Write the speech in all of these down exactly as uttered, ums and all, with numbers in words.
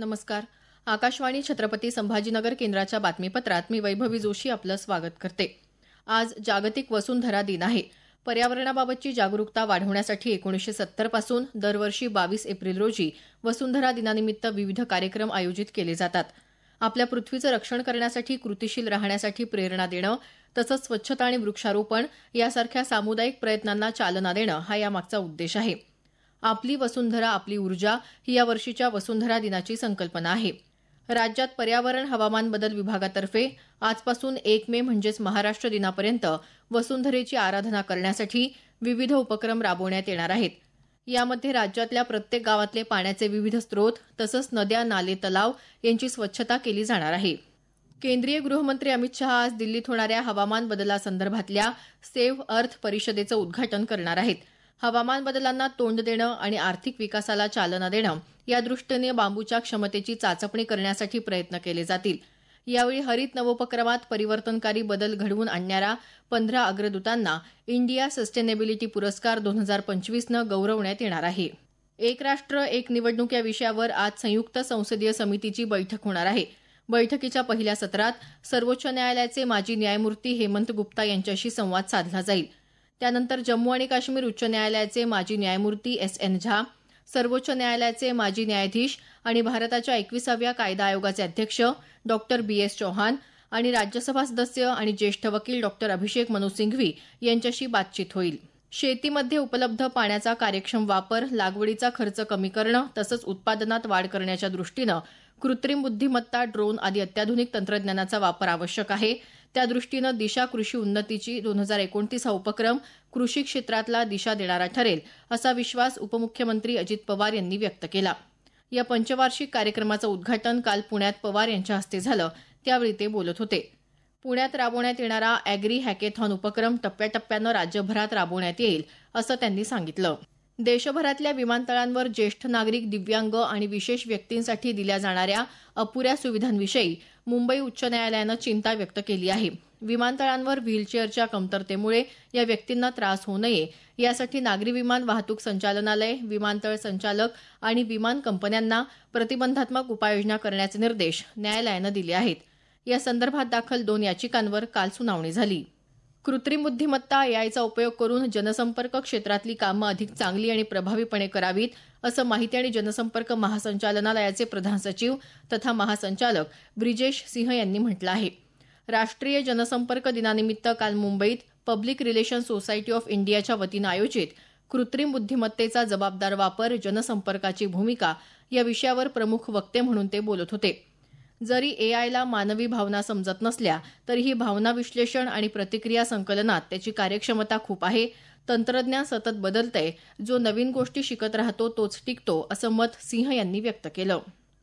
नमस्कार. आकाशवाणी छत्रपती संभाजीनगर केंद्राच्या बातमीपत्रात मी वैभवी जोशी आपलं स्वागत करते. आज जागतिक वसुंधरा दिन आहे. पर्यावरणाबाबतची जागरूकता वाढवण्यासाठी एकोणीसशे सत्तर पासून दरवर्षी बावीस एप्रिल रोजी वसुंधरा दिनानिमित्त विविध कार्यक्रम आयोजित केले जातात. आपल्या पृथ्वीचं रक्षण करण्यासाठी कृतीशील राहण्यासाठी प्रेरणा देणं तसंच स्वच्छता आणि वृक्षारोपण यासारख्या सामुदायिक प्रयत्नांना चालना देणं हा यामागचा उद्देश आहे. आपली वसुंधरा आपली ऊर्जा ही या वर्षीच्या वसुंधरा दिनाची संकल्पना आहे. राज्यात पर्यावरण हवामान बदल विभागातर्फे आजपासून एक मे म्हणजेच महाराष्ट्र दिनापर्यंत वसुंधरेची आराधना करण्यासाठी विविध उपक्रम राबवण्यात येणार आहेत. यामध्ये राज्यातल्या प्रत्येक गावातले पाण्याचे विविध स्रोत तसंच नद्या नाले तलाव यांची स्वच्छता केली जाणार आहे. केंद्रीय गृहमंत्री अमित शहा आज दिल्लीत होणाऱ्या हवामान बदलासंदर्भातल्या सेव्ह अर्थ परिषदेचं उद्घाटन करणार आहेत. हवामान बदलांना तोंड देणं आणि आर्थिक विकासाला चालना देणं या दृष्टीने बांबूच्या क्षमतेची चाचपणी करण्यासाठी प्रयत्न केले जातील. यावेळी हरित नवोपक्रमात परिवर्तनकारी बदल घडवून आणणाऱ्या पंधरा अग्रदूतांना इंडिया सस्टेनेबिलिटी पुरस्कार दोन हजार पंचवीसनं गौरवण्यात येणार आहे. एक राष्ट्र एक निवडणूक या विषयावर आज संयुक्त संसदीय समितीची बैठक होणार आहे. बैठकीच्या पहिल्या सत्रात सर्वोच्च न्यायालयाचे माजी न्यायमूर्ती हेमंत गुप्ता यांच्याशी संवाद साधला जाईल. त्यानंतर जम्मू आणि काश्मीर उच्च न्यायालयाचे माजी न्यायमूर्ती एस एन झा, सर्वोच्च न्यायालयाचे माजी न्यायाधीश आणि भारताच्या एकविसाव्या कायदा आयोगाचे अध्यक्ष डॉक्टर बी एस चौहान आणि राज्यसभा सदस्य आणि ज्येष्ठ वकील डॉक्टर अभिषेक मनू सिंघवी यांच्याशी बातचीत होईल. शेतीमध्ये उपलब्ध पाण्याचा कार्यक्षम वापर, लागवडीचा खर्च कमी करणं तसंच उत्पादनात वाढ करण्याच्या दृष्टीनं कृत्रिम बुद्धिमत्ता, ड्रोन आदी अत्याधुनिक तंत्रज्ञानाचा वापर आवश्यक आहे. त्यादृष्टीनं दिशा कृषी उन्नतीची दोन हजार एकोणतीस हा उपक्रम कृषी क्षेत्रातला दिशा देणारा ठरेल असा विश्वास उपमुख्यमंत्री अजित पवार यांनी व्यक्त केला. या पंचवार्षिक कार्यक्रमाचं उद्घाटन काल पुण्यात पवार यांच्या हस्ते झालं. त्यावेळी ते बोलत होते. पुण्यात राबवण्यात येणारा अॅग्री हॅकेथॉन उपक्रम टप्प्याटप्प्यानं राज्यभरात राबवण्यात येईल असं त्यांनी सांगितलं. देशभरातल्या विमानतळांवर ज्येष्ठ नागरिक, दिव्यांग आणि विशेष व्यक्तींसाठी दिल्या जाणाऱ्या अपुऱ्या सुविधांविषयी मुंबई उच्च न्यायालयानं चिंता व्यक्त केली आहे. विमानतळांवर व्हीलचेअरच्या कमतरतेमुळे या व्यक्तींना त्रास होऊ नये यासाठी नागरी विमान वाहतूक संचालनालय, विमानतळ संचालक आणि विमान कंपन्यांना प्रतिबंधात्मक उपाययोजना करण्याचे निर्देश न्यायालयानं दिले आहेत. या संदर्भात दाखल दोन याचिकांवर काल सुनावणी झाली. कृत्रिम बुद्धिमत्ता एआयचा उपयोग करून जनसंपर्क क्षेत्रातली कामं अधिक चांगली आणि प्रभावीपणे करावीत असं माहिती आणि जनसंपर्क महासंचालनालयाचे प्रधान सचिव तथा महासंचालक ब्रिजेश सिंह यांनी म्हटलं आहे. राष्ट्रीय जनसंपर्क दिनानिमित्त काल मुंबईत पब्लिक रिलेशन सोसायटी ऑफ इंडियाच्या वतीनं आयोजित कृत्रिम बुद्धिमत्तेचा जबाबदार वापर, जनसंपर्काची भूमिका या विषयावर प्रमुख वक्ते म्हणून ते बोलत होते. जरी एआयला मानवी भावना समजत नसल्या तरीही भावना विश्लेषण आणि प्रतिक्रिया संकलनात त्याची कार्यक्षमता खूप आहे. तंत्रज्ञान सतत बदलतंय, जो नवीन गोष्टी शिकत राहतो तोच टिकतो असं मत सिंह यांनी व्यक्त केलं.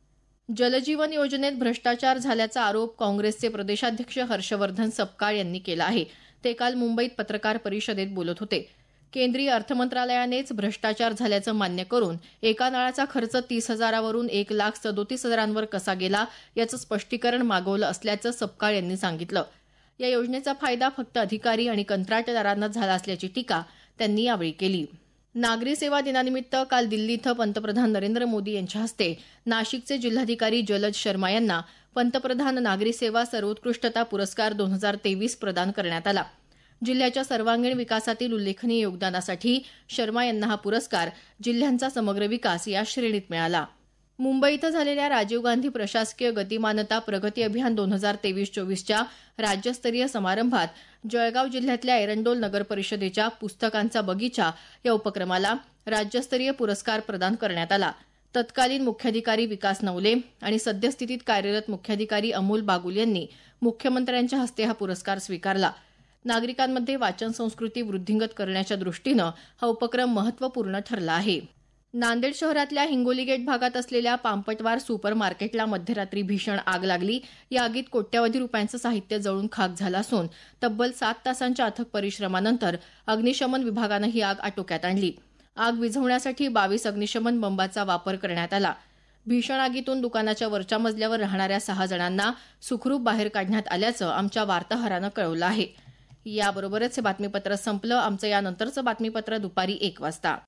जलजीवन योजनेत भ्रष्टाचार झाल्याचा आरोप काँग्रेसचे प्रदेशाध्यक्ष हर्षवर्धन सपकाळ यांनी केला आहे. ते काल मुंबईत पत्रकार परिषदेत बोलत होते. केंद्रीय अर्थमंत्रालयानेच भ्रष्टाचार झाल्याचं मान्य करून एका नळाचा खर्च तीस हजारावरून एक लाख सदोतीस हजारांवर कसा गेला याचं स्पष्टीकरण मागवलं असल्याचं सपकाळ यांनी सांगितलं. या योजनेचा फायदा फक्त अधिकारी आणि कंत्राटदारांनाच झाला असल्याची टीका त्यांनी यावेळी केली. नागरी सेवा दिनानिमित्त काल दिल्ली इथं पंतप्रधान नरेंद्र मोदी यांच्या हस्ते नाशिकचे जिल्हाधिकारी जलज शर्मा यांना पंतप्रधान नागरी सेवा सर्वोत्कृष्टता पुरस्कार दोन हजार तेवीस प्रदान करण्यात आला. जिल्ह्याच्या सर्वांगीण विकासातील उल्लेखनीय योगदानासाठी शर्मा यांना हा पुरस्कार जिल्ह्यांचा समग्र विकास या श्रेणीत मिळाला. मुंबई इथं झालेल्या राजीव गांधी प्रशासकीय गतिमानता प्रगती अभियान दोन हजार तेवीस चोवीसच्या राज्यस्तरीय समारंभात जळगाव जिल्ह्यातल्या एरंडोल नगर परिषदेच्या पुस्तकांचा बगीचा या उपक्रमाला राज्यस्तरीय पुरस्कार प्रदान करण्यात आला. तत्कालीन मुख्याधिकारी विकास नवले आणि सद्यस्थितीत कार्यरत मुख्याधिकारी अमोल बागुल यांनी मुख्यमंत्र्यांच्या हस्ते हा पुरस्कार स्वीकारला. नागरिकांमध्ये वाचन संस्कृती वृद्धिंगत करण्याच्या दृष्टीनं हा उपक्रम महत्त्वपूर्ण ठरला आहे. नांदेड शहरातल्या हिंगोली गेट भागात असलेल्या पांपटवार सुपर मार्केटला मध्यरात्री भीषण आग लागली. या आगीत कोट्यवधी रुपयांचं साहित्य जळून खाक झालं असून तब्बल सात तासांच्या अथक परिश्रमानंतर अग्निशमन विभागानं ही आग आटोक्यात आणली. आग विझवण्यासाठी बावीस अग्निशमन बंबाचा वापर करण्यात आला. भीषण आगीतून दुकानाच्या वरच्या मजल्यावर राहणाऱ्या सहा जणांना सुखरूप बाहेर काढण्यात आल्याचं आमच्या वार्ताहरानं कळवलं आहे. याबरोबरच हे बातमीपत्र संपलं. आमचं यानंतरचं बातमीपत्र दुपारी एक वाजता.